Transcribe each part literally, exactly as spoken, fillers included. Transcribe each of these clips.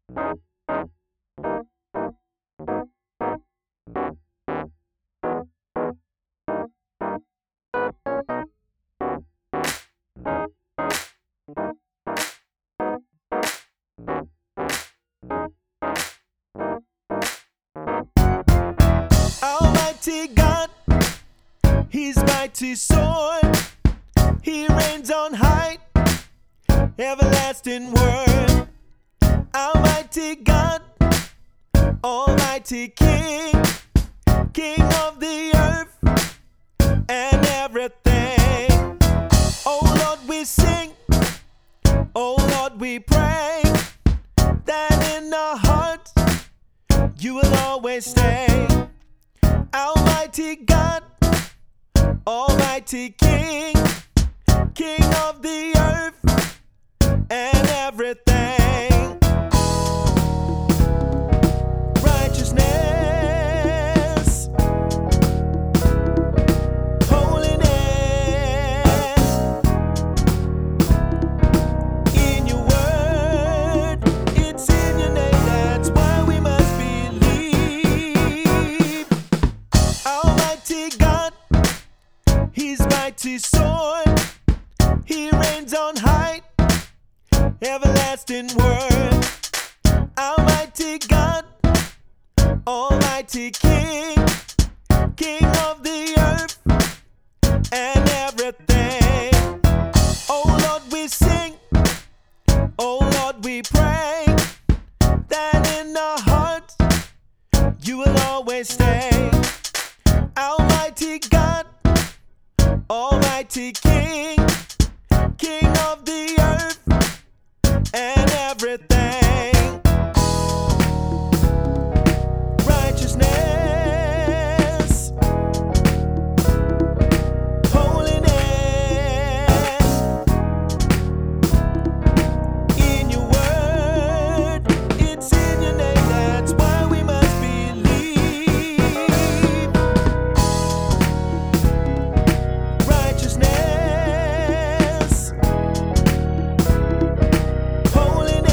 Almighty God, His mighty sword, He reigns on high, everlasting word. Almighty God, Almighty King, King of the earth and everything. Oh Lord, we sing, oh Lord, we pray, that in our hearts you will always stay. Almighty God, Almighty King, King of the earth and everything. Righteousness, holiness, in your word, it's in your name, that's why we must believe. Almighty God, His mighty sword, He reigns on high, everlasting word. Almighty God, Almighty King, King of the earth and everything. Oh Lord, we sing, oh Lord, we pray, that in our hearts you will always stay. Almighty God, Almighty King, King of the earth and everything. Righteousness, holiness, in your word, it's in your name, that's why we must believe. Righteousness, holiness,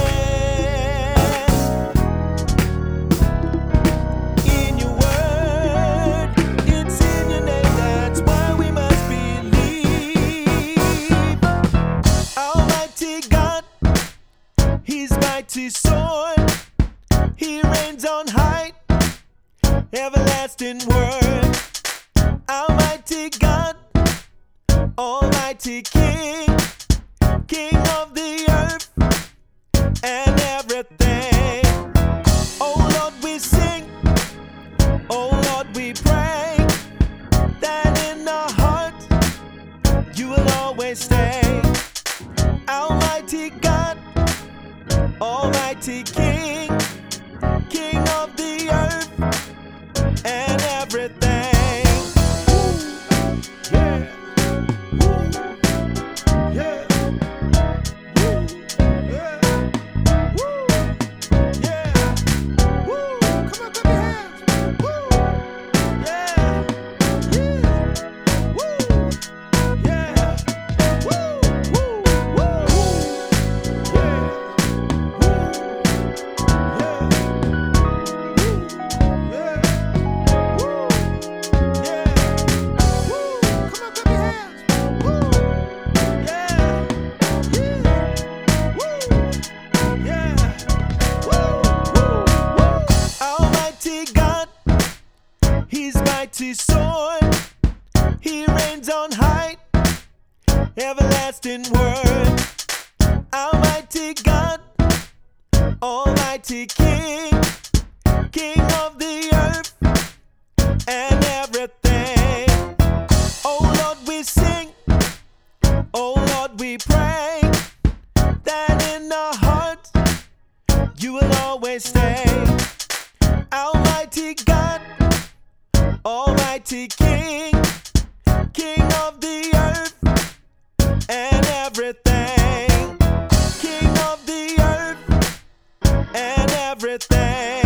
in your word, it's in your name, that's why we must believe. Almighty God, His mighty sword, He reigns on high, everlasting word. Almighty God, Almighty King, King of the earth and everything. Oh Lord, we sing, oh Lord, we pray, that in our hearts you will always stay. Almighty God, Almighty King, King of the earth and everything. Yeah. Yeah. Woo. Yeah. Woo. Yeah. Woo. Come on, clap your hands. Woo. Yeah. Yeah. Woo. Yeah. Woo. Woo. Woo. Yeah. Woo. Sword, He reigns on high, everlasting word. Almighty God, Almighty King, King of the earth and everything. Oh Lord, we sing, oh Lord, we pray, that in our hearts you will always stay. Almighty God, Almighty King, King of the earth and everything. King of the earth and everything.